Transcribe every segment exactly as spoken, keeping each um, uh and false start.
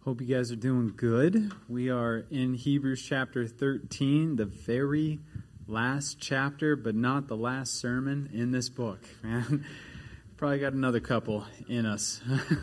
Hope you guys are doing good. We are in Hebrews chapter thirteen, the very last chapter, but not the last sermon in this book, man. Probably got another couple in us.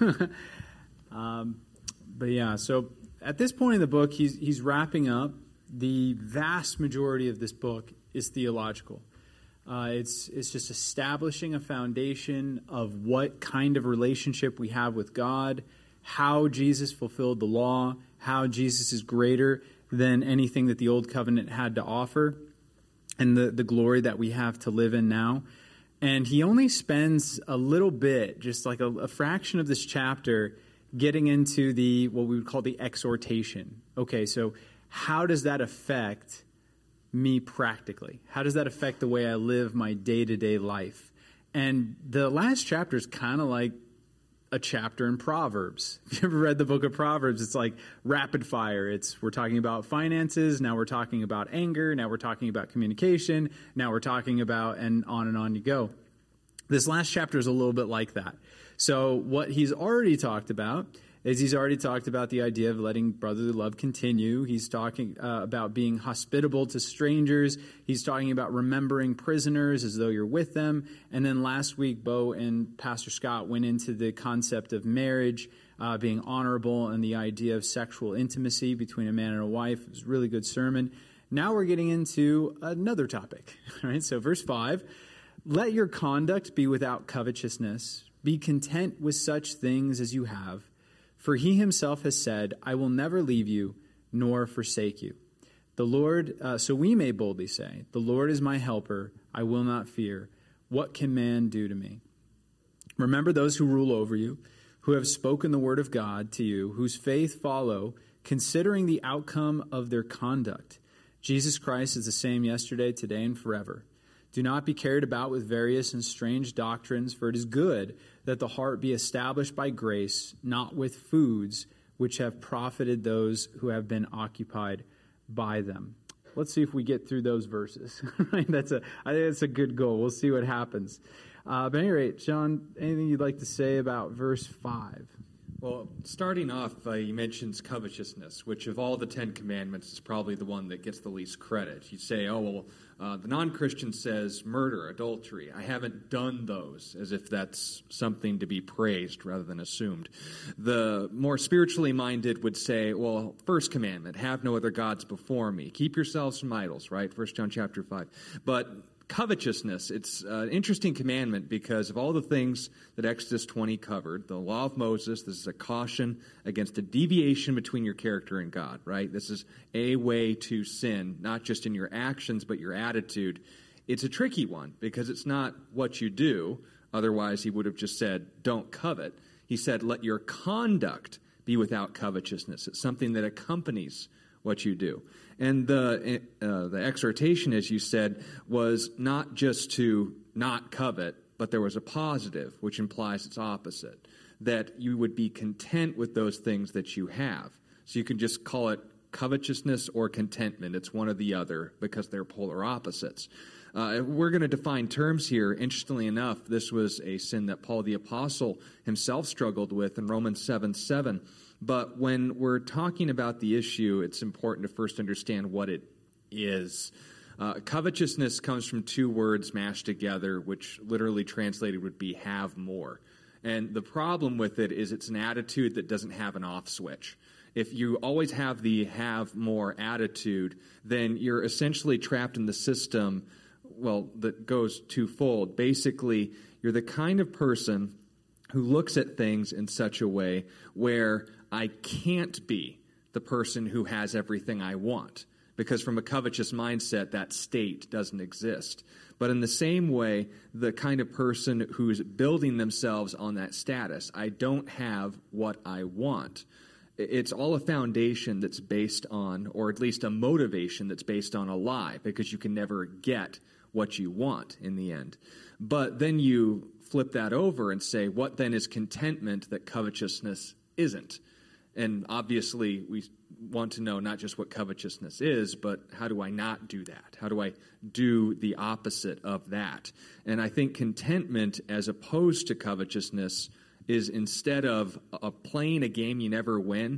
um, but yeah, so at this point in the book, he's he's wrapping up. The vast majority of this book is theological. Uh, it's it's just establishing a foundation of what kind of relationship we have with God, how Jesus fulfilled the law, how Jesus is greater than anything that the old covenant had to offer, and the, the glory that we have to live in now. And he only spends a little bit, just like a, a fraction of this chapter, getting into the what we would call the exhortation. Okay, so how does that affect me practically? How does that affect the way I live my day-to-day life? And the last chapter is kind of like a chapter in Proverbs. If you ever read the book of Proverbs, it's like rapid fire. It's we're talking about finances, now we're talking about anger, now we're talking about communication, now we're talking about, and on and on you go. This last chapter is a little bit like that. So what he's already talked about is he's already talked about the idea of letting brotherly love continue. He's talking uh, about being hospitable to strangers. He's talking about remembering prisoners as though you're with them. And then last week, Bo and Pastor Scott went into the concept of marriage uh, being honorable and the idea of sexual intimacy between a man and a wife. It was a really good sermon. Now we're getting into another topic. All right, so verse five, let your conduct be without covetousness. Be content with such things as you have. For he himself has said, I will never leave you nor forsake you. The Lord, uh, so we may boldly say, the Lord is my helper, I will not fear. What can man do to me? Remember those who rule over you, who have spoken the word of God to you, whose faith follow, considering the outcome of their conduct. Jesus Christ is the same yesterday, today, and forever. Do not be carried about with various and strange doctrines, for it is good that the heart be established by grace, not with foods which have profited those who have been occupied by them. Let's see if we get through those verses. Right? That's a, I think that's a good goal. We'll see what happens. Uh, but at any rate, John, anything you'd like to say about verse five? Well, starting off, uh, he mentions covetousness, which of all the Ten Commandments is probably the one that gets the least credit. You say, oh, well, uh, the non-Christian says murder, adultery. I haven't done those, as if that's something to be praised rather than assumed. The more spiritually minded would say, well, first commandment, have no other gods before me. Keep yourselves from idols, right? First John chapter five. But covetousness, it's an interesting commandment because of all the things that Exodus twenty covered, the law of Moses, this is a caution against a deviation between your character and God, right? This is a way to sin, not just in your actions, but your attitude. It's a tricky one because it's not what you do. Otherwise, he would have just said, don't covet. He said, let your conduct be without covetousness. It's something that accompanies what you do. And the uh, the exhortation, as you said, was not just to not covet, but there was a positive, which implies its opposite, that you would be content with those things that you have. So you can just call it covetousness or contentment. It's one or the other because they're polar opposites. Uh, we're going to define terms here. Interestingly enough, this was a sin that Paul the Apostle himself struggled with in Romans seven seven. But when we're talking about the issue, it's important to first understand what it is. Uh, covetousness comes from two words mashed together, which literally translated would be have more. And the problem with it is it's an attitude that doesn't have an off switch. If you always have the have more attitude, then you're essentially trapped in the system, well, that goes twofold. Basically, you're the kind of person who looks at things in such a way where I can't be the person who has everything I want, because from a covetous mindset, that state doesn't exist. But in the same way, the kind of person who's building themselves on that status, I don't have what I want. It's all a foundation that's based on, or at least a motivation that's based on a lie, because you can never get what you want in the end. But then you flip that over and say, what then is contentment that covetousness isn't? And obviously, we want to know not just what covetousness is, but how do I not do that? How do I do the opposite of that? And I think contentment, as opposed to covetousness, is instead of a playing a game you never win,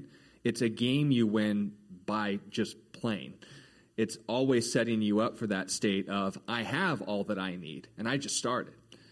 It's a game you win by just playing. It's always setting you up for that state of, I have all that I need, and I just started.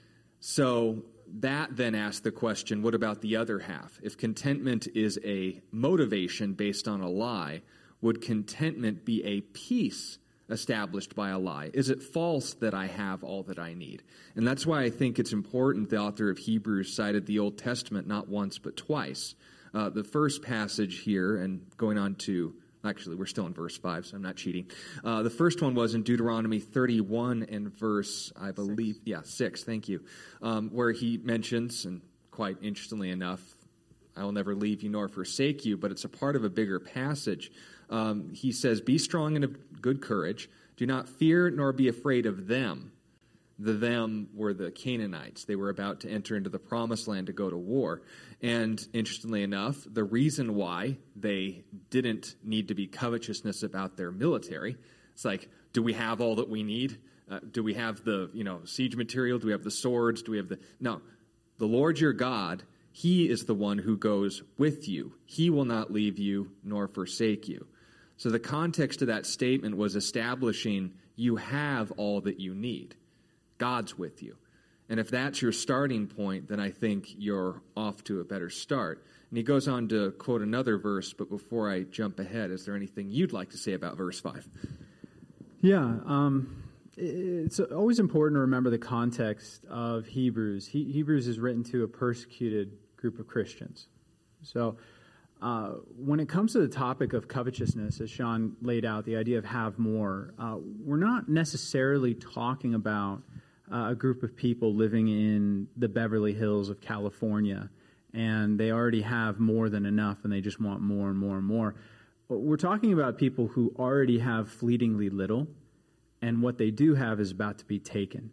So that then asks the question, what about the other half? If contentment is a motivation based on a lie, would contentment be a peace established by a lie? Is it false that I have all that I need? And that's why I think it's important the author of Hebrews cited the Old Testament not once but twice. Uh, the first passage here, and going on to, actually we're still in verse five, so I'm not cheating. Uh, the first one was in Deuteronomy thirty-one and verse, I believe, six. yeah, six, thank you, um, where he mentions, and quite interestingly enough, I will never leave you nor forsake you, but it's a part of a bigger passage. Um, he says, be strong and of good courage. Do not fear nor be afraid of them. The them were the Canaanites. They were about to enter into the promised land to go to war. And interestingly enough, the reason why they didn't need to be covetousness about their military, it's like, do we have all that we need? Uh, do we have the, you know, siege material? Do we have the swords? Do we have the... No. The Lord your God, he is the one who goes with you. He will not leave you nor forsake you. So the context of that statement was establishing you have all that you need. God's with you. And if that's your starting point, then I think you're off to a better start. And he goes on to quote another verse, but before I jump ahead, is there anything you'd like to say about verse five? Yeah, um, it's always important to remember the context of Hebrews. He, Hebrews is written to a persecuted group of Christians. So uh, when it comes to the topic of covetousness, as Sean laid out, the idea of have more, uh, we're not necessarily talking about uh, a group of people living in the Beverly Hills of California, and they already have more than enough, and they just want more and more and more. We're talking about people who already have fleetingly little, and what they do have is about to be taken.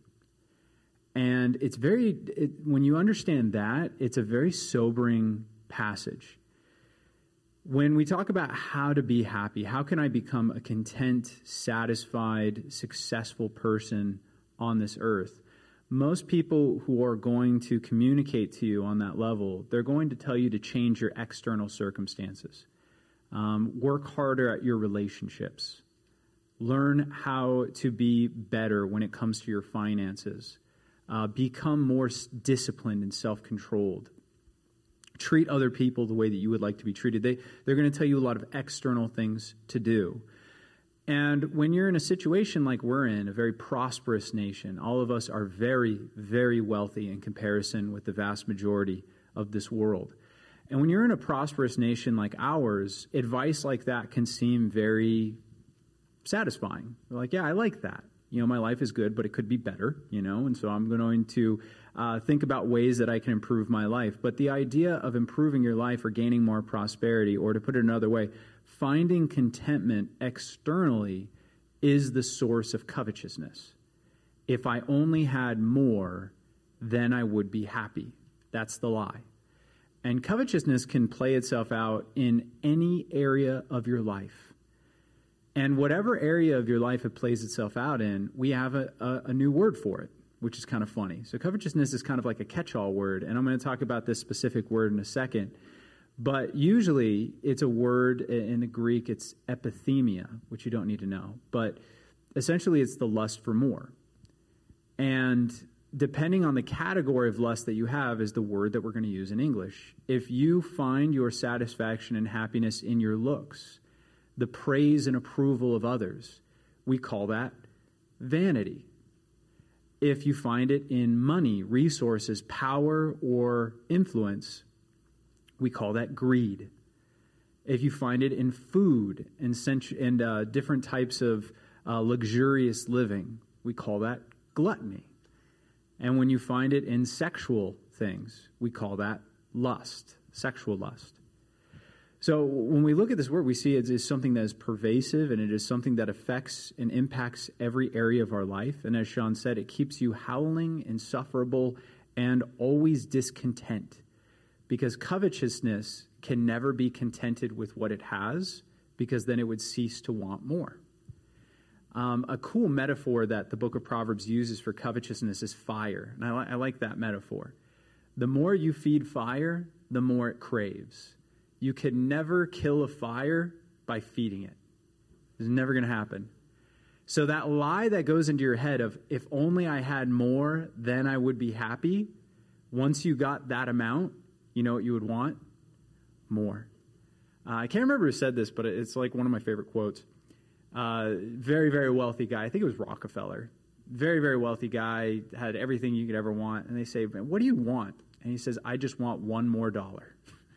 And it's very, it, when you understand that, it's a very sobering passage. When we talk about how to be happy, how can I become a content, satisfied, successful person on this earth? Most people who are going to communicate to you on that level, they're going to tell you to change your external circumstances. Um, work harder at your relationships. Learn how to be better when it comes to your finances. Uh, become more s- disciplined and self-controlled. Treat other people the way that you would like to be treated. They, they're going to tell you a lot of external things to do. And when you're in a situation like we're in, a very prosperous nation, all of us are very, very wealthy in comparison with the vast majority of this world. And when you're in a prosperous nation like ours, advice like that can seem very satisfying. You're like, yeah, I like that. You know, my life is good, but it could be better, you know, and so I'm going to uh, think about ways that I can improve my life. But the idea of improving your life or gaining more prosperity, or to put it another way, finding contentment externally is the source of covetousness. If I only had more, then I would be happy. That's the lie. And covetousness can play itself out in any area of your life. And whatever area of your life it plays itself out in, we have a, a, a new word for it, which is kind of funny. So covetousness is kind of like a catch-all word, and I'm going to talk about this specific word in a second. But usually it's a word in the Greek, it's epithemia, which you don't need to know. But essentially it's the lust for more. And depending on the category of lust that you have is the word that we're going to use in English. If you find your satisfaction and happiness in your looks, the praise and approval of others, we call that vanity. If you find it in money, resources, power, or influence, we call that greed. If you find it in food and, sent- and uh, different types of uh, luxurious living, we call that gluttony. And when you find it in sexual things, we call that lust, sexual lust. So when we look at this word, we see it is something that is pervasive, and it is something that affects and impacts every area of our life. And as Sean said, it keeps you howling, insufferable, and always discontent. Because covetousness can never be contented with what it has, because then it would cease to want more. Um, a cool metaphor that the book of Proverbs uses for covetousness is fire. And I, li- I like that metaphor. The more you feed fire, the more it craves. You can never kill a fire by feeding it. It's never going to happen. So that lie that goes into your head of, if only I had more, then I would be happy. Once you got that amount, you know what you would want? More. Uh, I can't remember who said this, but it's like one of my favorite quotes. Uh, very, very wealthy guy. I think it was Rockefeller. Very, very wealthy guy, had everything you could ever want. And they say, what do you want? And he says, I just want one more dollar.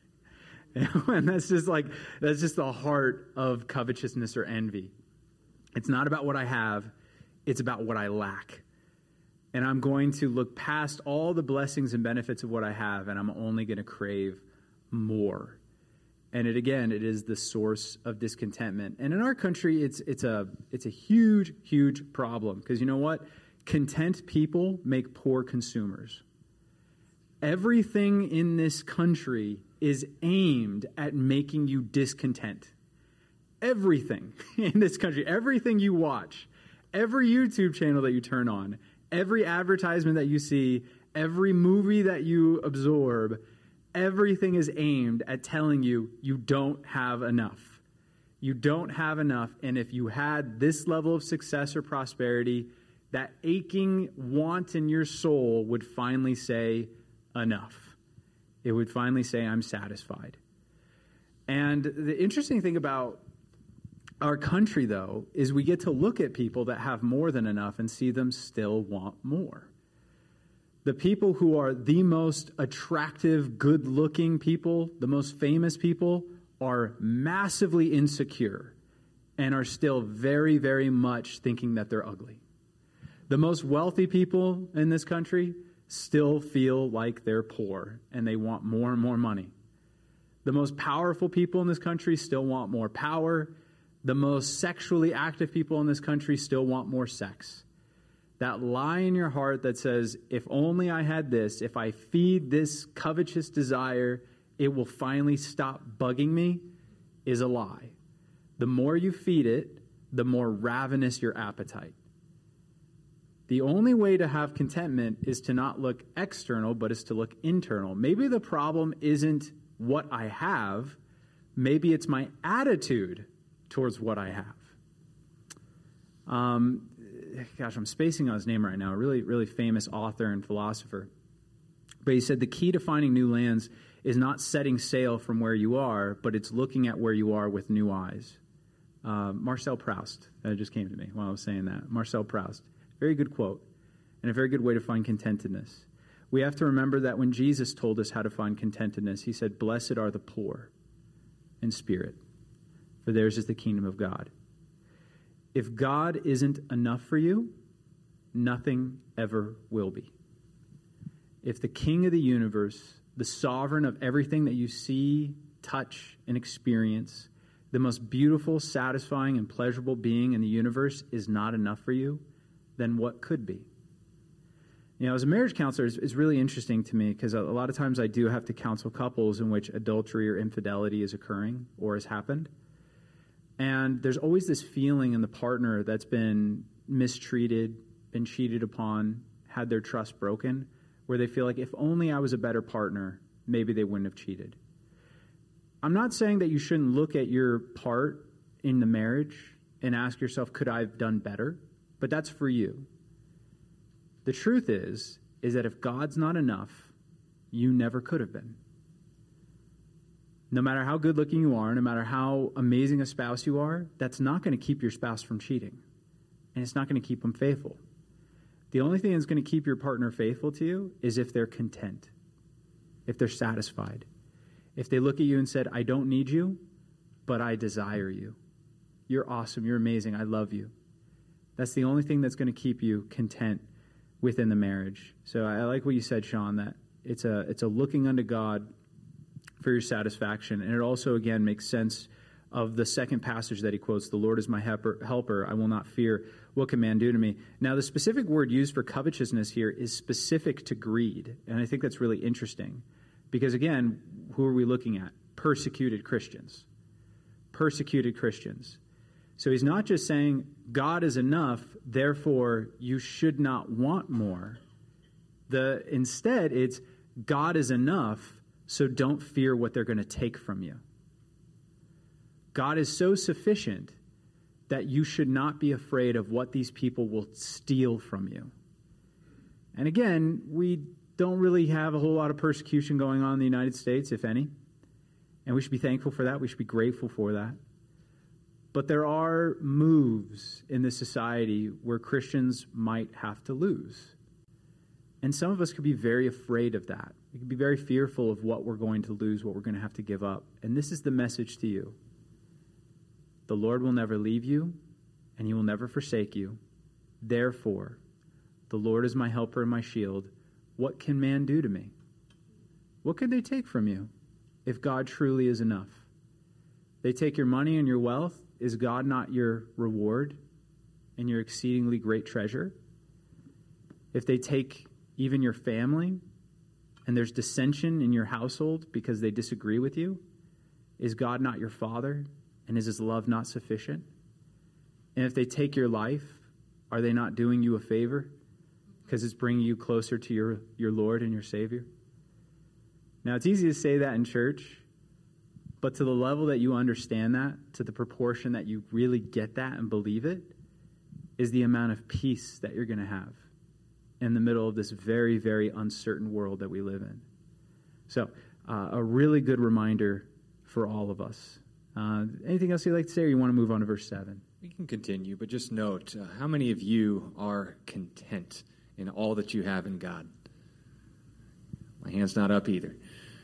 And that's just like, that's just the heart of covetousness or envy. It's not about what I have. It's about what I lack. And I'm going to look past all the blessings and benefits of what I have, and I'm only going to crave more. And it again, it is the source of discontentment. And in our country, it's it's a it's a huge, huge problem. Because you know what? Content people make poor consumers. Everything in this country is aimed at making you discontent. Everything in this country, everything you watch, every YouTube channel that you turn on, every advertisement that you see, every movie that you absorb, everything is aimed at telling you you don't have enough. You don't have enough, and if you had this level of success or prosperity, that aching want in your soul would finally say, enough. It would finally say, I'm satisfied. And the interesting thing about our country, though, is we get to look at people that have more than enough and see them still want more. The people who are the most attractive, good-looking people, the most famous people, are massively insecure and are still very, very much thinking that they're ugly. The most wealthy people in this country still feel like they're poor and they want more and more money. The most powerful people in this country still want more power. The most sexually active people in this country still want more sex. That lie in your heart that says, if only I had this, if I feed this covetous desire, it will finally stop bugging me, is a lie. The more you feed it, the more ravenous your appetite. The only way to have contentment is to not look external, but is to look internal. Maybe the problem isn't what I have. Maybe it's my attitude towards what I have. Um, gosh, I'm spacing on his name right now. A really, really famous author and philosopher. But he said the key to finding new lands is not setting sail from where you are, but it's looking at where you are with new eyes. Uh, Marcel Proust, that just came to me while I was saying that. Marcel Proust. Very good quote, and a very good way to find contentedness. We have to remember that when Jesus told us how to find contentedness, he said, blessed are the poor in spirit, for theirs is the kingdom of God. If God isn't enough for you, nothing ever will be. If the King of the universe, the sovereign of everything that you see, touch, and experience, the most beautiful, satisfying, and pleasurable being in the universe is not enough for you, then what could be? You know, as a marriage counselor, it's, it's really interesting to me because a, a lot of times I do have to counsel couples in which adultery or infidelity is occurring or has happened. And there's always this feeling in the partner that's been mistreated, been cheated upon, had their trust broken, where they feel like if only I was a better partner, maybe they wouldn't have cheated. I'm not saying that you shouldn't look at your part in the marriage and ask yourself, could I have done better? But that's for you. The truth is, is that if God's not enough, you never could have been. No matter how good looking you are, no matter how amazing a spouse you are, that's not going to keep your spouse from cheating. And it's not going to keep them faithful. The only thing that's going to keep your partner faithful to you is if they're content, if they're satisfied. If they look at you and said, I don't need you, but I desire you. You're awesome. You're amazing. I love you. That's the only thing that's going to keep you content within the marriage. So I like what you said, Sean, that it's a it's a looking unto God for your satisfaction. And it also, again, makes sense of the second passage that he quotes, the Lord is my helper, helper, I will not fear. What can man do to me? Now, the specific word used for covetousness here is specific to greed. And I think that's really interesting. Because, again, who are we looking at? Persecuted Christians. Persecuted Christians. So he's not just saying, God is enough, therefore you should not want more. The instead, it's God is enough, so don't fear what they're going to take from you. God is so sufficient that you should not be afraid of what these people will steal from you. And again, we don't really have a whole lot of persecution going on in the United States, if any. And we should be thankful for that. We should be grateful for that. But there are moves in this society where Christians might have to lose. And some of us could be very afraid of that. We could be very fearful of what we're going to lose, what we're going to have to give up. And this is the message to you. The Lord will never leave you, and he will never forsake you. Therefore, the Lord is my helper and my shield. What can man do to me? What can they take from you if God truly is enough? They take your money and your wealth. Is God not your reward and your exceedingly great treasure? If they take even your family and there's dissension in your household because they disagree with you, is God not your father? And is his love not sufficient? And if they take your life, are they not doing you a favor because it's bringing you closer to your, your Lord and your Savior? Now, it's easy to say that in church, but to the level that you understand that, to the proportion that you really get that and believe it, is the amount of peace that you're going to have in the middle of this very, very uncertain world that we live in. So, uh, a really good reminder for all of us. Uh, anything else you'd like to say, or you want to move on to verse seven? We can continue, but just note, uh, how many of you are content in all that you have in God? My hand's not up either.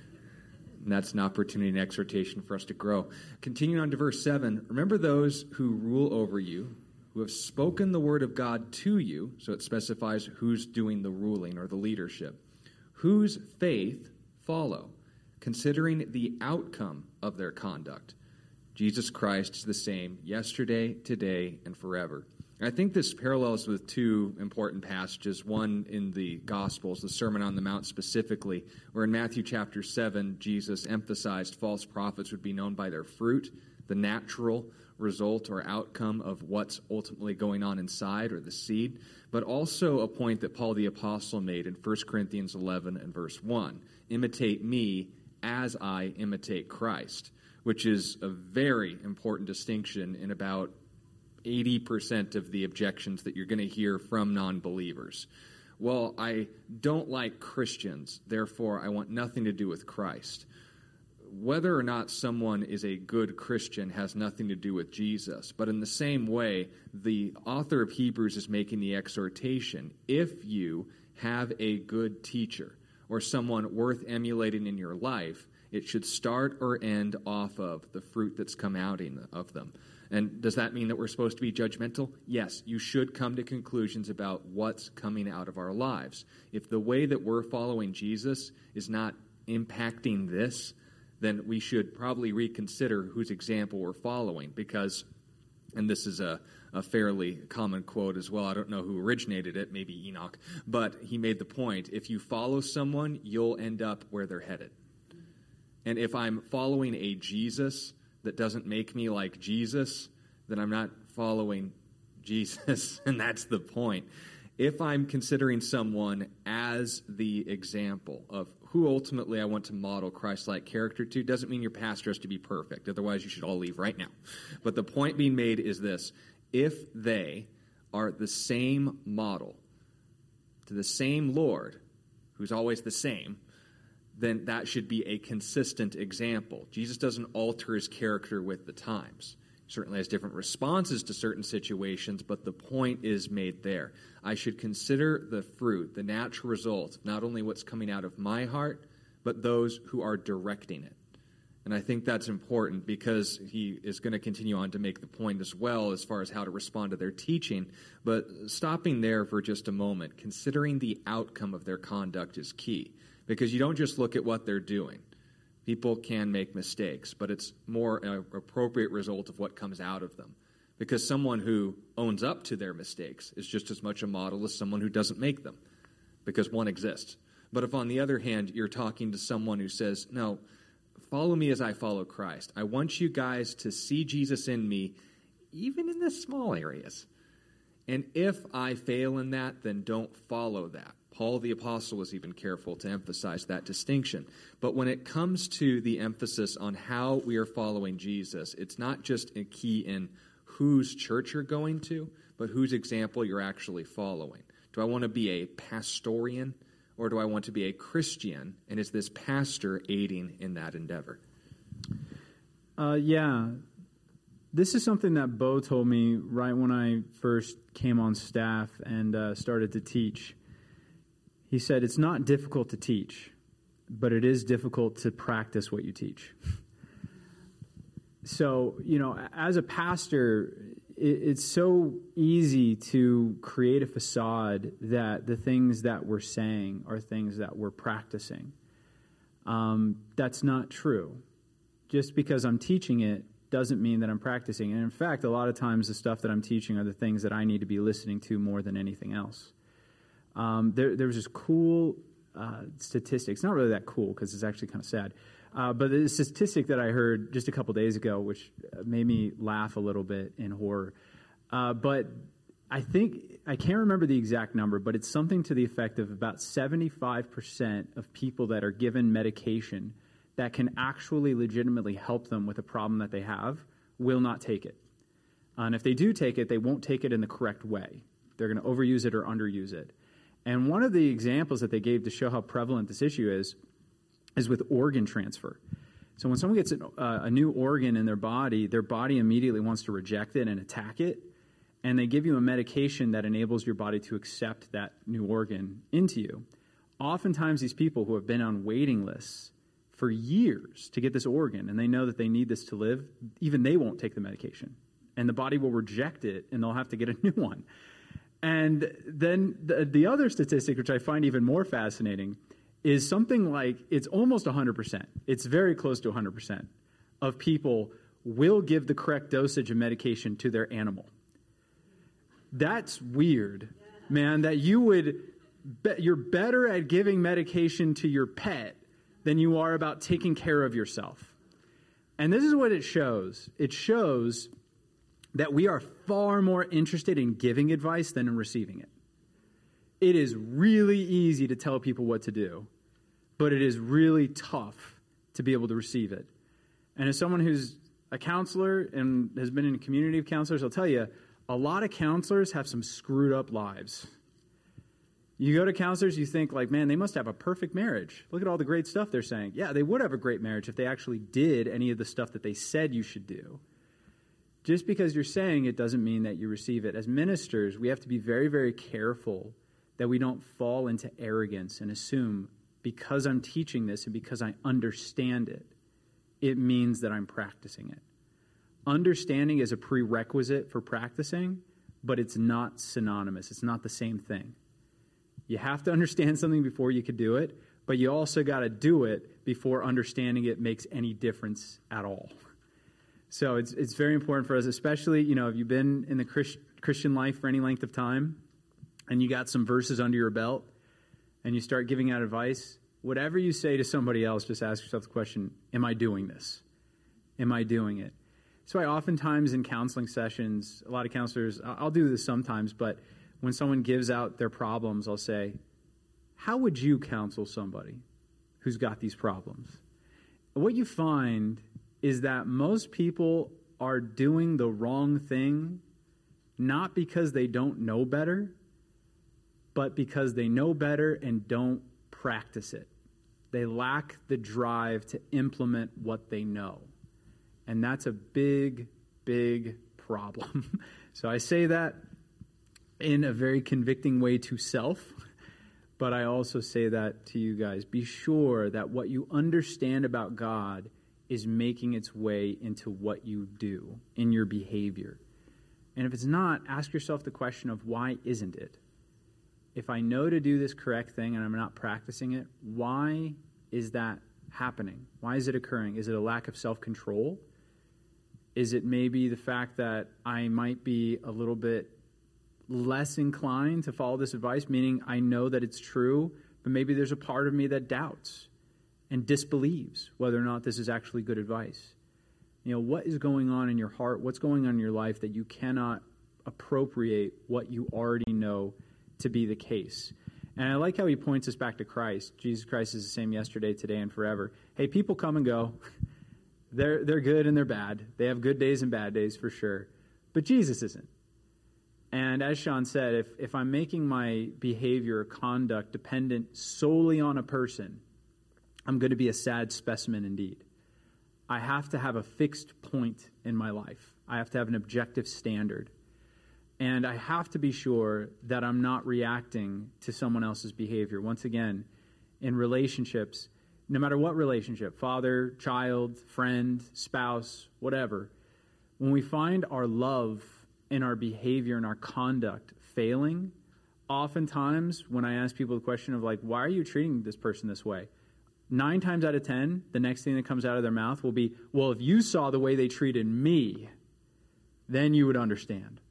And that's an opportunity and exhortation for us to grow. Continuing on to verse seven, remember those who rule over you, who have spoken the word of God to you, so it specifies who's doing the ruling or the leadership, whose faith follow, considering the outcome of their conduct. Jesus Christ is the same yesterday, today, and forever. And I think this parallels with two important passages, one in the Gospels, the Sermon on the Mount specifically, where in Matthew chapter seven, Jesus emphasized false prophets would be known by their fruit, the natural result or outcome of what's ultimately going on inside, or the seed, but also a point that Paul the Apostle made in First Corinthians eleven and verse one, imitate me as I imitate Christ, which is a very important distinction in about eighty percent of the objections that you're going to hear from non-believers. Well, I don't like Christians, therefore I want nothing to do with Christ. Whether or not someone is a good Christian has nothing to do with Jesus. But in the same way, the author of Hebrews is making the exhortation, if you have a good teacher or someone worth emulating in your life, it should start or end off of the fruit that's come out in, of them. And does that mean that we're supposed to be judgmental? Yes, you should come to conclusions about what's coming out of our lives. If the way that we're following Jesus is not impacting this, then we should probably reconsider whose example we're following, because, and this is a, a fairly common quote as well, I don't know who originated it, maybe Enoch, but he made the point, if you follow someone, you'll end up where they're headed. And if I'm following a Jesus that doesn't make me like Jesus, then I'm not following Jesus, and that's the point. If I'm considering someone as the example of who ultimately I want to model Christ-like character to, doesn't mean your pastor has to be perfect. Otherwise, you should all leave right now. But the point being made is this. If they are the same model to the same Lord, who's always the same, then that should be a consistent example. Jesus doesn't alter his character with the times. He certainly has different responses to certain situations, but the point is made there. I should consider the fruit, the natural result, not only what's coming out of my heart, but those who are directing it. And I think that's important because he is going to continue on to make the point as well as far as how to respond to their teaching. But stopping there for just a moment, considering the outcome of their conduct is key. Because you don't just look at what they're doing. People can make mistakes, but it's more an appropriate result of what comes out of them. Because someone who owns up to their mistakes is just as much a model as someone who doesn't make them, because one exists. But if, on the other hand, you're talking to someone who says, no, follow me as I follow Christ. I want you guys to see Jesus in me, even in the small areas. And if I fail in that, then don't follow that. Paul the Apostle was even careful to emphasize that distinction. But when it comes to the emphasis on how we are following Jesus, it's not just a key in whose church you're going to, but whose example you're actually following. Do I want to be a pastorian, or do I want to be a Christian? And is this pastor aiding in that endeavor? Uh, yeah. This is something that Bo told me right when I first came on staff and uh, started to teach. He said, it's not difficult to teach, but it is difficult to practice what you teach. So, you know, as a pastor, it, it's so easy to create a facade that the things that we're saying are things that we're practicing. Um, that's not true. Just because I'm teaching it doesn't mean that I'm practicing. And in fact, a lot of times the stuff that I'm teaching are the things that I need to be listening to more than anything else. Um, there, there was this cool uh, statistic. It's not really that cool because it's actually kind of sad. Uh, but the statistic that I heard just a couple days ago, which made me laugh a little bit in horror. Uh, but I think, I can't remember the exact number, but it's something to the effect of about seventy-five percent of people that are given medication that can actually legitimately help them with a problem that they have will not take it. Uh, and if they do take it, they won't take it in the correct way. They're going to overuse it or underuse it. And one of the examples that they gave to show how prevalent this issue is, is with organ transfer. So when someone gets an, uh, a new organ in their body, their body immediately wants to reject it and attack it. And they give you a medication that enables your body to accept that new organ into you. Oftentimes these people who have been on waiting lists for years to get this organ, and they know that they need this to live, even they won't take the medication. And the body will reject it, and they'll have to get a new one. And then the, the other statistic, which I find even more fascinating, is something like, it's almost one hundred percent. It's very close to one hundred percent of people will give the correct dosage of medication to their animal. That's weird, man, that you would, be, you're better at giving medication to your pet than you are about taking care of yourself. And this is what it shows. It shows that we are far more interested in giving advice than in receiving it. It is really easy to tell people what to do, but it is really tough to be able to receive it. And as someone who's a counselor and has been in a community of counselors, I'll tell you, a lot of counselors have some screwed up lives. You go to counselors, you think like, man, they must have a perfect marriage. Look at all the great stuff they're saying. Yeah, they would have a great marriage if they actually did any of the stuff that they said you should do. Just because you're saying it doesn't mean that you receive it. As ministers, we have to be very, very careful that we don't fall into arrogance and assume because I'm teaching this and because I understand it, it means that I'm practicing it. Understanding is a prerequisite for practicing, but it's not synonymous. It's not the same thing. You have to understand something before you can do it, but you also got to do it before understanding it makes any difference at all. So it's it's very important for us, especially, you know, if you've been in the Christ, Christian life for any length of time and you got some verses under your belt and you start giving out advice, whatever you say to somebody else, just ask yourself the question, am I doing this? Am I doing it? So I oftentimes in counseling sessions, a lot of counselors, I'll do this sometimes, but when someone gives out their problems, I'll say, how would you counsel somebody who's got these problems? What you find is that most people are doing the wrong thing, not because they don't know better, but because they know better and don't practice it. They lack the drive to implement what they know. And that's a big, big problem. So I say that in a very convicting way to self, but I also say that to you guys. Be sure that what you understand about God is making its way into what you do in your behavior. And if it's not, ask yourself the question of why isn't it? If I know to do this correct thing and I'm not practicing it, why is that happening? Why is it occurring? Is it a lack of self-control? Is it maybe the fact that I might be a little bit less inclined to follow this advice, meaning I know that it's true, but maybe there's a part of me that doubts and disbelieves whether or not this is actually good advice? You know, what is going on in your heart? What's going on in your life that you cannot appropriate what you already know to be the case? And I like how he points us back to Christ. Jesus Christ is the same yesterday, today, and forever. Hey, people come and go. They're, they're good and they're bad. They have good days and bad days for sure. But Jesus isn't. And as Sean said, if, if I'm making my behavior or conduct dependent solely on a person, I'm going to be a sad specimen indeed. I have to have a fixed point in my life. I have to have an objective standard. And I have to be sure that I'm not reacting to someone else's behavior. Once again, in relationships, no matter what relationship, father, child, friend, spouse, whatever, when we find our love in our behavior and our conduct failing, oftentimes when I ask people the question of like, why are you treating this person this way? Nine times out of ten, the next thing that comes out of their mouth will be, well, if you saw the way they treated me, then you would understand.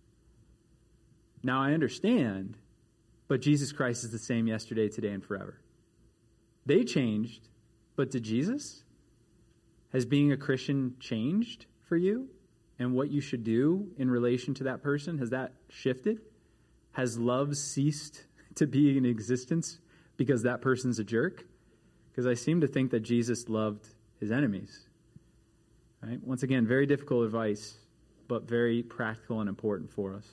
Now, I understand, but Jesus Christ is the same yesterday, today, and forever. They changed, but did Jesus? Has being a Christian changed for you? And what you should do in relation to that person, has that shifted? Has love ceased to be in existence because that person's a jerk? Because I seem to think that Jesus loved his enemies. Right? Once again, very difficult advice, but very practical and important for us.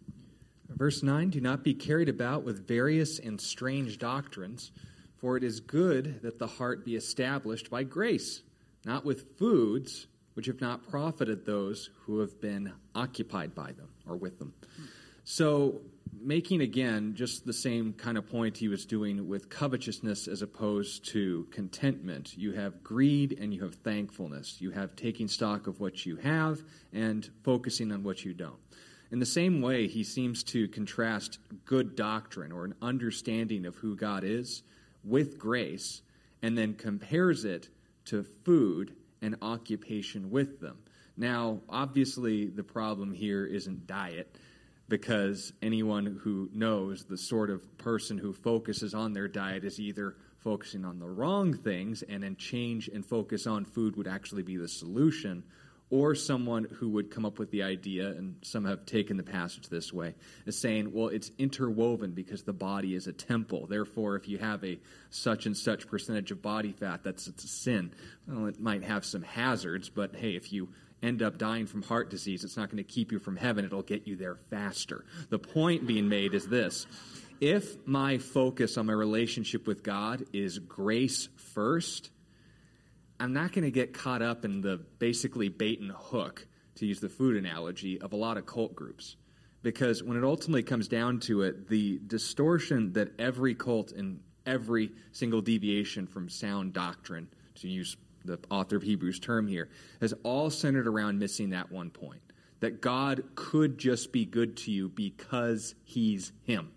Verse nine, do not be carried about with various and strange doctrines, for it is good that the heart be established by grace, not with foods which have not profited those who have been occupied by them or with them. So, making again just the same kind of point he was doing with covetousness as opposed to contentment. You have greed and you have thankfulness. You have taking stock of what you have and focusing on what you don't. In the same way, he seems to contrast good doctrine or an understanding of who God is with grace, and then compares it to food and occupation with them. Now, obviously, the problem here isn't diet, because anyone who knows the sort of person who focuses on their diet is either focusing on the wrong things, and then change and focus on food would actually be the solution, or someone who would come up with the idea, and some have taken the passage this way, is saying, well, it's interwoven because the body is a temple. Therefore, if you have a such and such percentage of body fat, that's it's a sin. Well, it might have some hazards, but hey, if you end up dying from heart disease, it's not going to keep you from heaven. It'll get you there faster. The point being made is this. If my focus on my relationship with God is grace first, I'm not going to get caught up in the basically bait and hook, to use the food analogy, of a lot of cult groups. Because when it ultimately comes down to it, the distortion that every cult and every single deviation from sound doctrine, to use the author of Hebrews term here, has all centered around missing that one point. That God could just be good to you because he's him.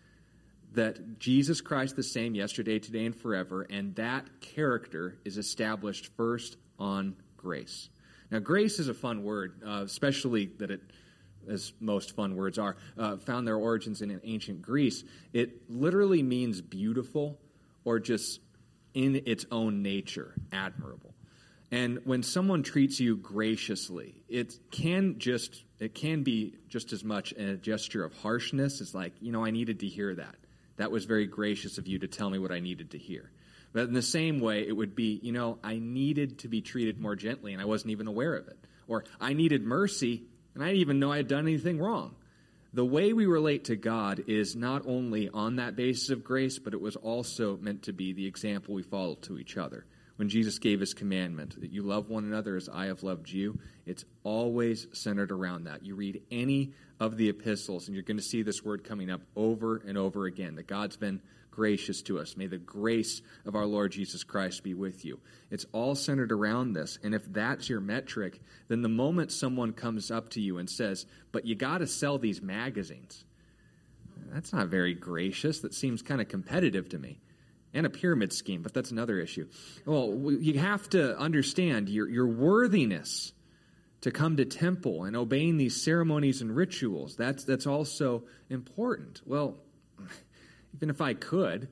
That Jesus Christ the same yesterday, today, and forever, and that character is established first on grace. Now, grace is a fun word, uh, especially that it, as most fun words are, uh, found their origins in ancient Greece. It literally means beautiful, or just in its own nature, admirable. And when someone treats you graciously, it can just it can be just as much a gesture of harshness as like, you know, I needed to hear that. That was very gracious of you to tell me what I needed to hear. But in the same way, it would be, you know, I needed to be treated more gently, and I wasn't even aware of it. Or I needed mercy, and I didn't even know I had done anything wrong. The way we relate to God is not only on that basis of grace, but it was also meant to be the example we follow to each other. When Jesus gave his commandment that you love one another as I have loved you, it's always centered around that. You read any of the epistles, and you're going to see this word coming up over and over again, that God's been gracious to us. May the grace of our Lord Jesus Christ be with you. It's all centered around this, and if that's your metric, then the moment someone comes up to you and says, but you got to sell these magazines, that's not very gracious. That seems kind of competitive to me. And a pyramid scheme, but that's another issue. Well, you have to understand your, your worthiness to come to temple and obeying these ceremonies and rituals. That's, that's also important. Well, even if I could,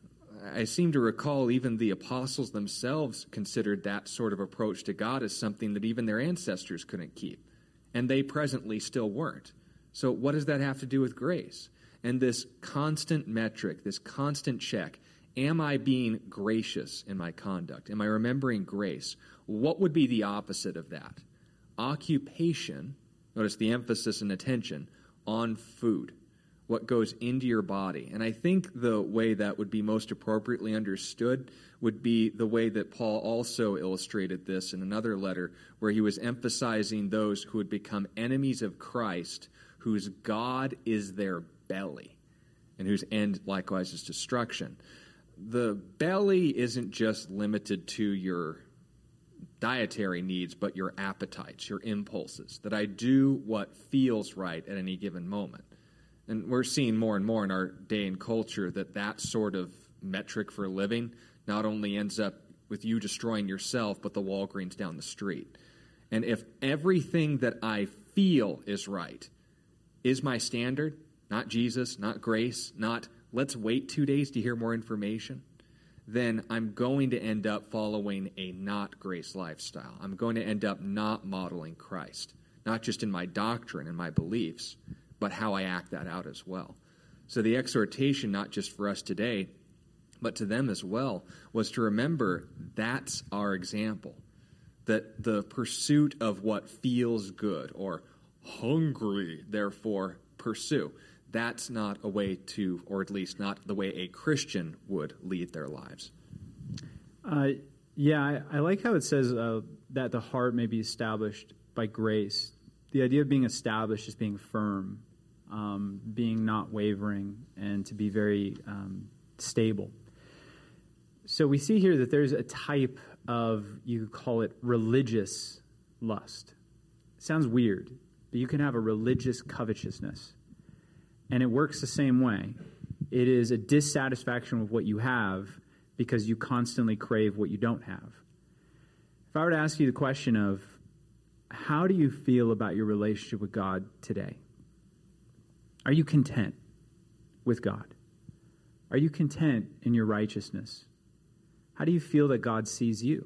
I seem to recall even the apostles themselves considered that sort of approach to God as something that even their ancestors couldn't keep. And they presently still weren't. So what does that have to do with grace? And this constant metric, this constant check, am I being gracious in my conduct? Am I remembering grace? What would be the opposite of that? Occupation, notice the emphasis and attention, on food, what goes into your body. And I think the way that would be most appropriately understood would be the way that Paul also illustrated this in another letter, where he was emphasizing those who would become enemies of Christ, whose God is their belly, and whose end likewise is destruction. The belly isn't just limited to your dietary needs, but your appetites, your impulses, that I do what feels right at any given moment. And we're seeing more and more in our day and culture that that sort of metric for living not only ends up with you destroying yourself, but the Walgreens down the street. And if everything that I feel is right is my standard, not Jesus, not grace, not let's wait two days to hear more information, then I'm going to end up following a not grace lifestyle. I'm going to end up not modeling Christ, not just in my doctrine and my beliefs, but how I act that out as well. So the exhortation, not just for us today, but to them as well, was to remember that's our example, that the pursuit of what feels good or hungry, therefore pursue, that's not a way to, or at least not the way a Christian would lead their lives. Uh, yeah, I, I like how it says uh, that the heart may be established by grace. The idea of being established is being firm, um, being not wavering, and to be very um, stable. So we see here that there's a type of, you call it religious lust. It sounds weird, but you can have a religious covetousness. And it works the same way. It is a dissatisfaction with what you have because you constantly crave what you don't have. If I were to ask you the question of, how do you feel about your relationship with God today? Are you content with God? Are you content in your righteousness? How do you feel that God sees you?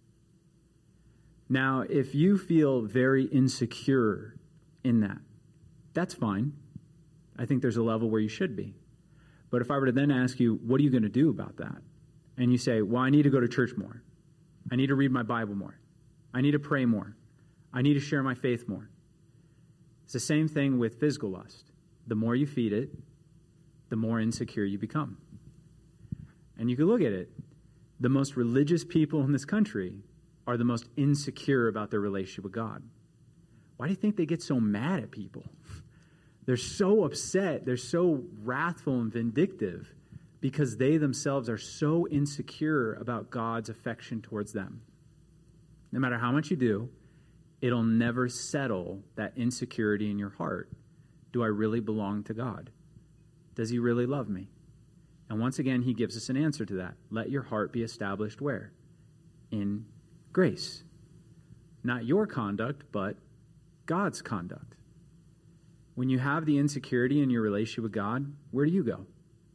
Now, if you feel very insecure in that, that's fine. I think there's a level where you should be. But if I were to then ask you, what are you going to do about that? And you say, well, I need to go to church more. I need to read my Bible more. I need to pray more. I need to share my faith more. It's the same thing with physical lust. The more you feed it, the more insecure you become. And you can look at it. The most religious people in this country are the most insecure about their relationship with God. Why do you think they get so mad at people? They're so upset, they're so wrathful and vindictive because they themselves are so insecure about God's affection towards them. No matter how much you do, it'll never settle that insecurity in your heart. Do I really belong to God? Does he really love me? And once again, he gives us an answer to that. Let your heart be established where? In grace. Not your conduct, but God's conduct. When you have the insecurity in your relationship with God, where do you go?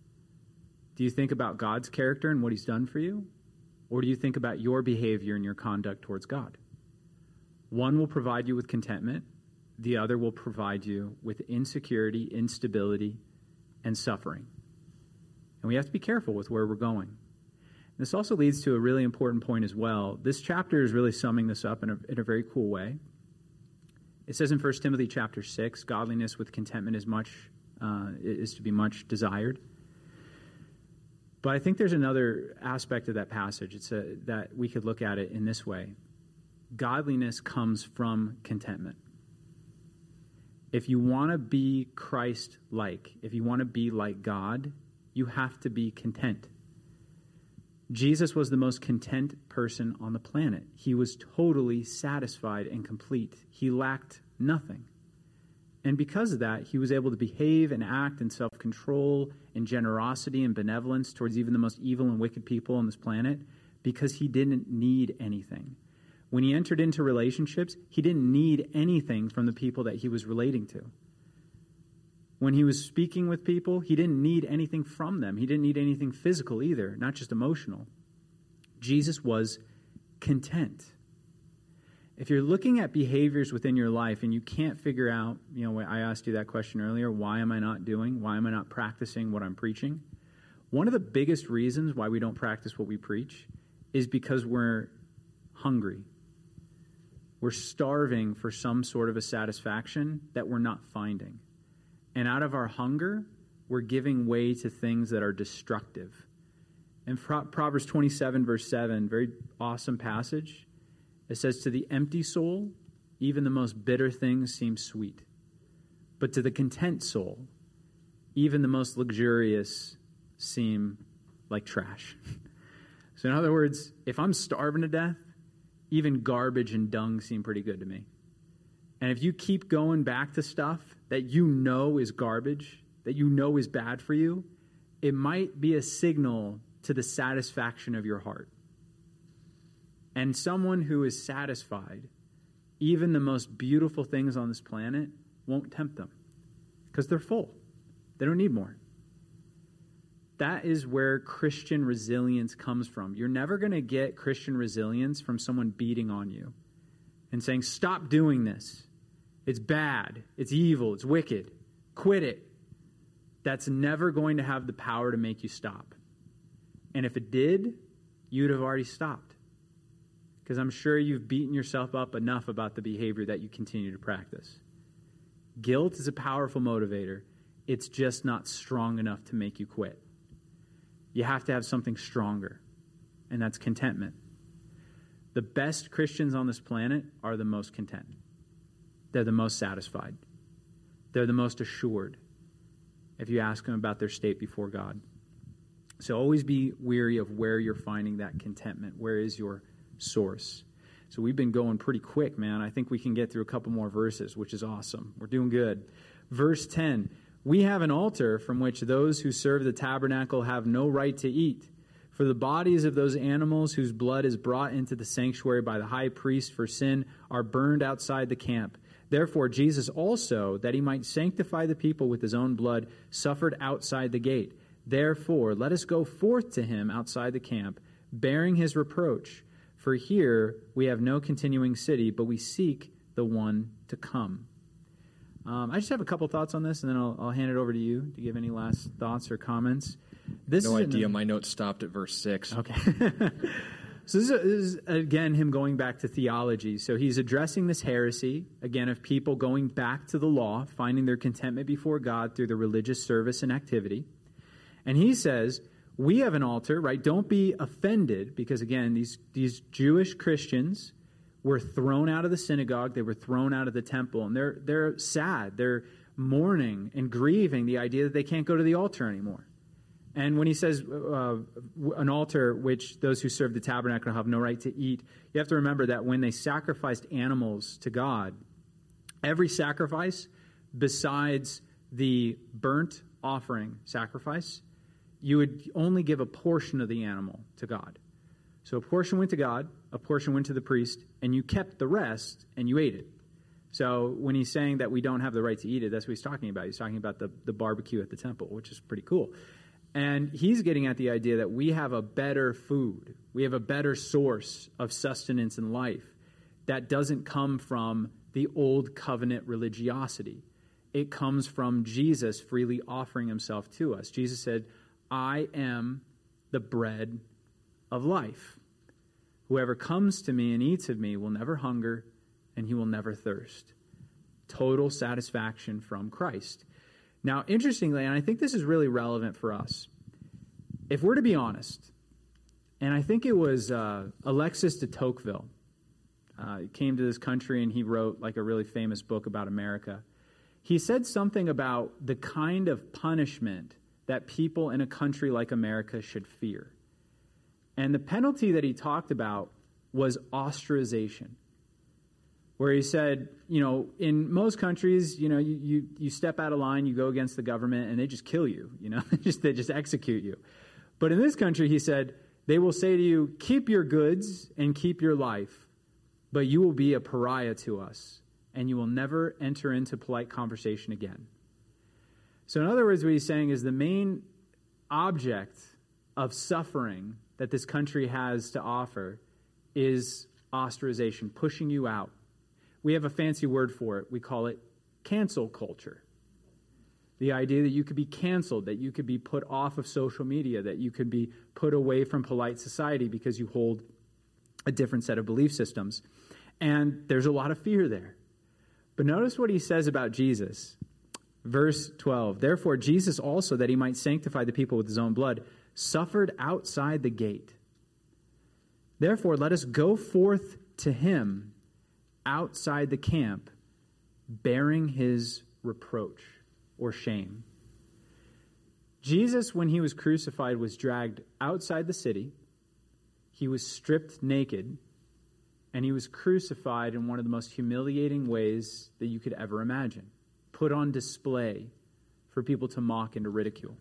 Do you think about God's character and what he's done for you? Or do you think about your behavior and your conduct towards God? One will provide you with contentment. The other will provide you with insecurity, instability, and suffering. And we have to be careful with where we're going. This also leads to a really important point as well. This chapter is really summing this up in a, in a very cool way. It says in First Timothy chapter six, godliness with contentment is much uh, is to be much desired. But I think there's another aspect of that passage. It's a, that we could look at it in this way. Godliness comes from contentment. If you want to be Christ-like, if you want to be like God, you have to be content. Jesus was the most content person on the planet. He was totally satisfied and complete. He lacked nothing. And because of that, he was able to behave and act in self-control and generosity and benevolence towards even the most evil and wicked people on this planet because he didn't need anything. When he entered into relationships, he didn't need anything from the people that he was relating to. When he was speaking with people, he didn't need anything from them. He didn't need anything physical either, not just emotional. Jesus was content. if you're looking at behaviors within your life and you can't figure out, you know, I asked you that question earlier, why am I not doing, why am I not practicing what I'm preaching? One of the biggest reasons why we don't practice what we preach is because we're hungry. We're starving for some sort of a satisfaction that we're not finding. And out of our hunger, we're giving way to things that are destructive. In Proverbs twenty-seven, verse seven, very awesome passage. It says, to the empty soul, even the most bitter things seem sweet. But to the content soul, even the most luxurious seem like trash. So in other words, if I'm starving to death, even garbage and dung seem pretty good to me. And if you keep going back to stuff that you know is garbage, that you know is bad for you, it might be a signal to the satisfaction of your heart. And someone who is satisfied, even the most beautiful things on this planet won't tempt them because they're full. They don't need more. That is where Christian resilience comes from. You're never going to get Christian resilience from someone beating on you and saying, stop doing this. It's bad. It's evil. It's wicked. Quit it. That's never going to have the power to make you stop. And if it did, you'd have already stopped. Because I'm sure you've beaten yourself up enough about the behavior that you continue to practice. Guilt is a powerful motivator. It's just not strong enough to make you quit. You have to have something stronger, and that's contentment. The best Christians on this planet are the most content. They're the most satisfied. They're the most assured if you ask them about their state before God. So always be weary of where you're finding that contentment. Where is your source? So we've been going pretty quick, man. I think we can get through a couple more verses, which is awesome. We're doing good. Verse ten, we have an altar from which those who serve the tabernacle have no right to eat. For the bodies of those animals whose blood is brought into the sanctuary by the high priest for sin are burned outside the camp. Therefore, Jesus also, that he might sanctify the people with his own blood, suffered outside the gate. Therefore, let us go forth to him outside the camp, bearing his reproach. For here we have no continuing city, but we seek the one to come. Um, I just have a couple thoughts on this, and then I'll, I'll hand it over to you to give any last thoughts or comments. This no is idea. An, My notes stopped at verse six. Okay. So this is, this is, again, him going back to theology. So he's addressing this heresy, again, of people going back to the law, finding their contentment before God through the religious service and activity. And he says, we have an altar, right? Don't be offended, because, again, these, these Jewish Christians were thrown out of the synagogue. They were thrown out of the temple. And they're, they're sad. They're mourning and grieving the idea that they can't go to the altar anymore. And when he says uh, an altar which those who serve the tabernacle have no right to eat, you have to remember that when they sacrificed animals to God, every sacrifice besides the burnt offering sacrifice, you would only give a portion of the animal to God. So a portion went to God, a portion went to the priest, and you kept the rest and you ate it. So when he's saying that we don't have the right to eat it, that's what he's talking about. He's talking about the, the barbecue at the temple, which is pretty cool. And he's getting at the idea that we have a better food. We have a better source of sustenance in life that doesn't come from the old covenant religiosity. It comes from Jesus freely offering himself to us. Jesus said, I am the bread of life. Whoever comes to me and eats of me will never hunger, and he will never thirst. Total satisfaction from Christ. Now, interestingly, and I think this is really relevant for us, if we're to be honest, and I think it was uh, Alexis de Tocqueville, uh, he came to this country and he wrote like a really famous book about America. He said something about the kind of punishment that people in a country like America should fear. And the penalty that he talked about was ostracization. Where he said, you know, in most countries, you know, you, you, you step out of line, you go against the government, and they just kill you, you know, they just, they just execute you. But in this country, he said, they will say to you, keep your goods and keep your life, but you will be a pariah to us, and you will never enter into polite conversation again. So in other words, what he's saying is the main object of suffering that this country has to offer is ostracization, pushing you out. We have a fancy word for it. We call it cancel culture. The idea that you could be canceled, that you could be put off of social media, that you could be put away from polite society because you hold a different set of belief systems. And there's a lot of fear there. But notice what he says about Jesus. Verse twelve, therefore Jesus also, that he might sanctify the people with his own blood, suffered outside the gate. Therefore let us go forth to him outside the camp, bearing his reproach or shame. Jesus, when he was crucified, was dragged outside the city. He was stripped naked, and he was crucified in one of the most humiliating ways that you could ever imagine, put on display for people to mock and to ridicule.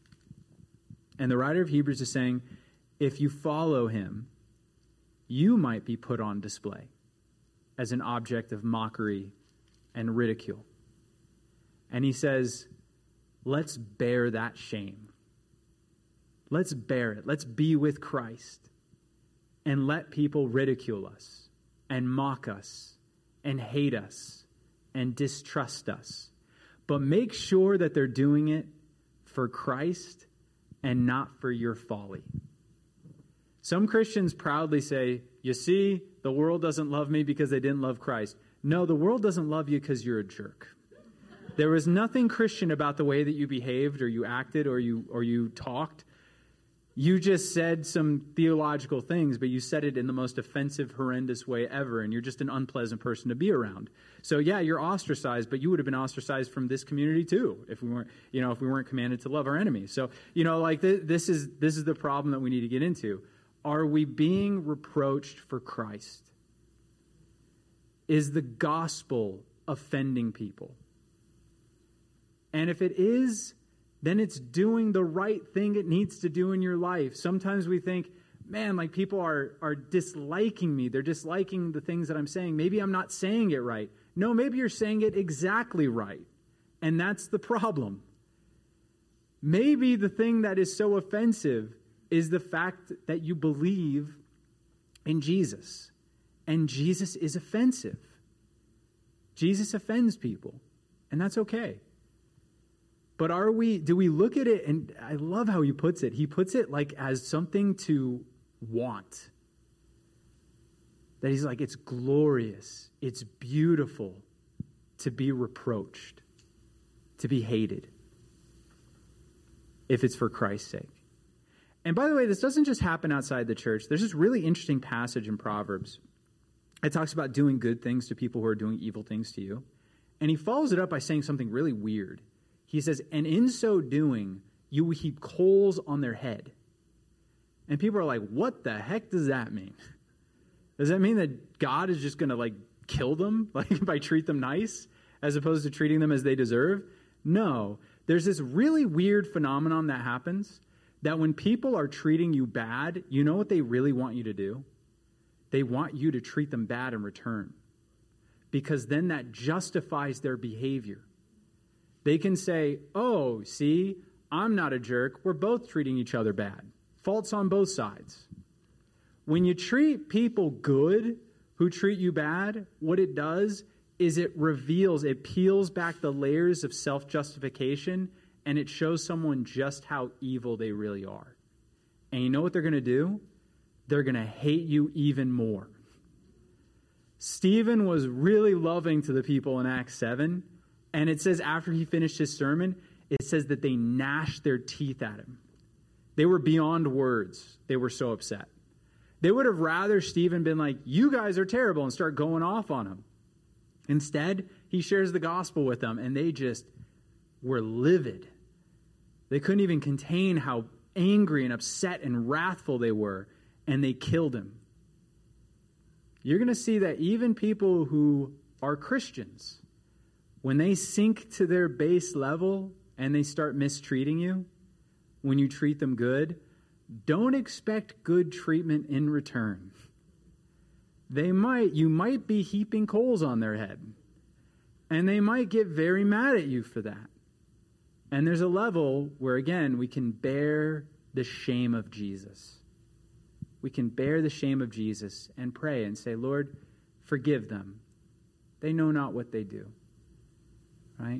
And the writer of Hebrews is saying, if you follow him, you might be put on display as an object of mockery and ridicule. And he says, let's bear that shame. Let's bear it. Let's be with Christ and let people ridicule us and mock us and hate us and distrust us. But make sure that they're doing it for Christ and not for your folly. Some Christians proudly say, you see, the world doesn't love me because they didn't love Christ. No, the world doesn't love you because you're a jerk. There was nothing Christian about the way that you behaved or you acted or you or you talked. You just said some theological things, but you said it in the most offensive, horrendous way ever, and you're just an unpleasant person to be around. So yeah, you're ostracized, but you would have been ostracized from this community too if we weren't, you know, if we weren't commanded to love our enemies. So, you know, like th- this is this is the problem that we need to get into. Are we being reproached for Christ? Is the gospel offending people? And if it is, then it's doing the right thing it needs to do in your life. Sometimes we think, man, like people are, are disliking me. They're disliking the things that I'm saying. Maybe I'm not saying it right. No, maybe you're saying it exactly right. And that's the problem. Maybe the thing that is so offensive is the fact that you believe in Jesus. And Jesus is offensive. Jesus offends people. And that's okay. But are we, do we look at it, and I love how he puts it. He puts it like as something to want. That he's like, it's glorious, it's beautiful to be reproached, to be hated, if it's for Christ's sake. And by the way, this doesn't just happen outside the church. There's this really interesting passage in Proverbs. It talks about doing good things to people who are doing evil things to you. And he follows it up by saying something really weird. He says, and in so doing, you will heap coals on their head. And people are like, what the heck does that mean? Does that mean that God is just going to like kill them like by treat them nice as opposed to treating them as they deserve? No. There's this really weird phenomenon that happens that when people are treating you bad, you know what they really want you to do? They want you to treat them bad in return. Because then that justifies their behavior. They can say, oh, see, I'm not a jerk. We're both treating each other bad. Faults on both sides. When you treat people good who treat you bad, what it does is it reveals, it peels back the layers of self-justification, and it shows someone just how evil they really are. And you know what they're going to do? They're going to hate you even more. Stephen was really loving to the people in Acts seven. And it says after he finished his sermon, it says that they gnashed their teeth at him. They were beyond words. They were so upset. They would have rather Stephen been like, you guys are terrible, and start going off on him. Instead, he shares the gospel with them, and they just were livid. They couldn't even contain how angry and upset and wrathful they were, and they killed him. You're going to see that even people who are Christians, when they sink to their base level and they start mistreating you, when you treat them good, don't expect good treatment in return. They might, you might be heaping coals on their head, and they might get very mad at you for that. And there's a level where, again, we can bear the shame of Jesus. we can bear the shame of Jesus and pray and say, Lord, forgive them. They know not what they do. Right?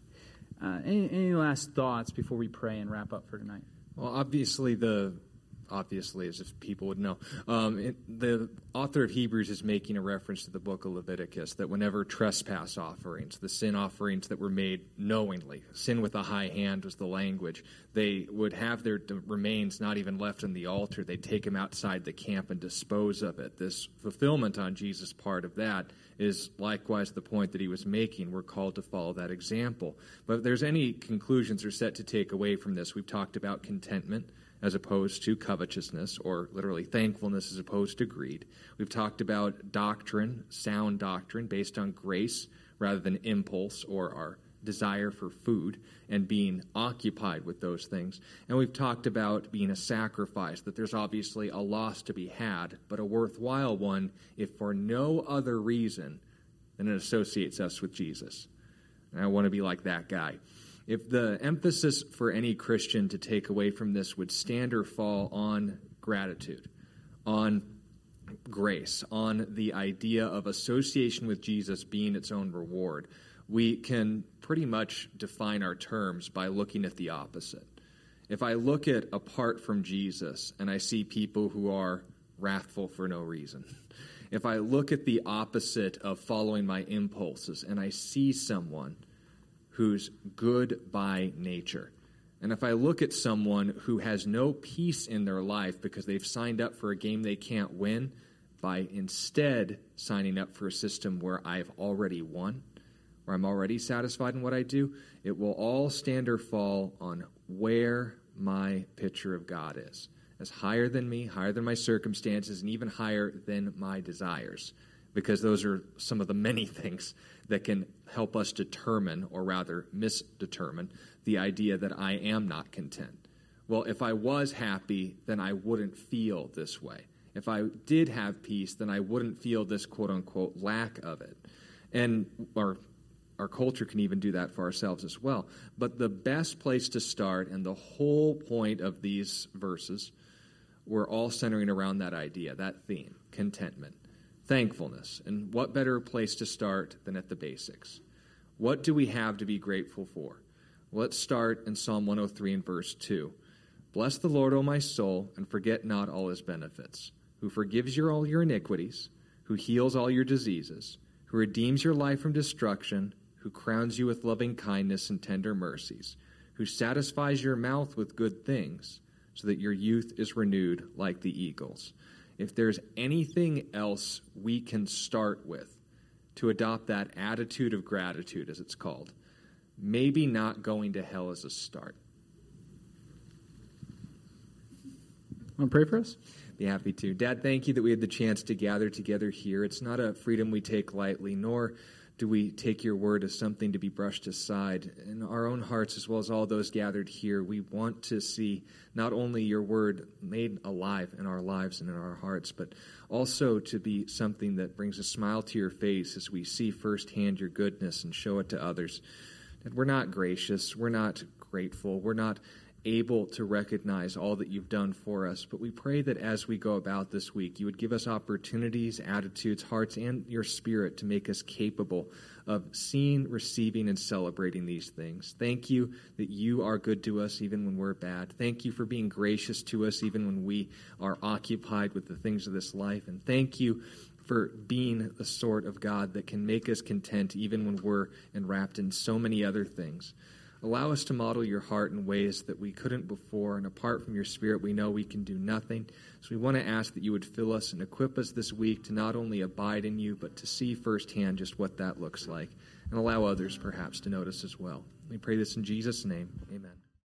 Uh, any, any last thoughts before we pray and wrap up for tonight? Well, obviously, the obviously, as if people would know, um, it, the author of Hebrews is making a reference to the book of Leviticus, that whenever trespass offerings, the sin offerings that were made knowingly, sin with a high hand was the language, they would have their remains not even left on the altar. They'd take them outside the camp and dispose of it. This fulfillment on Jesus' part of that is likewise the point that he was making. We're called to follow that example. But if there's any conclusions or set to take away from this, we've talked about contentment as opposed to covetousness, or literally thankfulness as opposed to greed. We've talked about doctrine, sound doctrine, based on grace rather than impulse or our desire for food, and being occupied with those things. And we've talked about being a sacrifice, that there's obviously a loss to be had, but a worthwhile one if for no other reason than it associates us with Jesus. And I want to be like that guy. If the emphasis for any Christian to take away from this would stand or fall on gratitude, on grace, on the idea of association with Jesus being its own reward, we can pretty much define our terms by looking at the opposite. If I look at apart from Jesus and I see people who are wrathful for no reason, if I look at the opposite of following my impulses and I see someone who's good by nature, and if I look at someone who has no peace in their life because they've signed up for a game they can't win by instead signing up for a system where I've already won, where I'm already satisfied in what I do, it will all stand or fall on where my picture of God is. As higher than me, higher than my circumstances, and even higher than my desires. Because those are some of the many things that can help us determine, or rather misdetermine, the idea that I am not content. Well, if I was happy, then I wouldn't feel this way. If I did have peace, then I wouldn't feel this quote-unquote lack of it. And our, our culture can even do that for ourselves as well. But the best place to start, and the whole point of these verses, we're all centering around that idea, that theme, contentment. Thankfulness. And what better place to start than at the basics? What do we have to be grateful for? Let's start in Psalm one oh three and verse two. Bless the Lord, O my soul, and forget not all his benefits, who forgives you all your iniquities, who heals all your diseases, who redeems your life from destruction, who crowns you with loving kindness and tender mercies, who satisfies your mouth with good things, so that your youth is renewed like the eagles. If there's anything else we can start with to adopt that attitude of gratitude, as it's called, maybe not going to hell as a start. Want to pray for us? Be happy to. Dad, thank you that we had the chance to gather together here. It's not a freedom we take lightly, nor do we take your word as something to be brushed aside. In our own hearts, as well as all those gathered here, we want to see not only your word made alive in our lives and in our hearts, but also to be something that brings a smile to your face as we see firsthand your goodness and show it to others. That we're not gracious, we're not grateful, we're not able to recognize all that you've done for us. But we pray that as we go about this week, you would give us opportunities, attitudes, hearts, and your spirit to make us capable of seeing, receiving, and celebrating these things. Thank you that you are good to us even when we're bad. Thank you for being gracious to us even when we are occupied with the things of this life. And thank you for being the sort of God that can make us content even when we're enwrapped in so many other things. Allow us to model your heart in ways that we couldn't before, and apart from your Spirit, we know we can do nothing. So we want to ask that you would fill us and equip us this week to not only abide in you, but to see firsthand just what that looks like, and allow others perhaps to notice as well. We pray this in Jesus' name. Amen.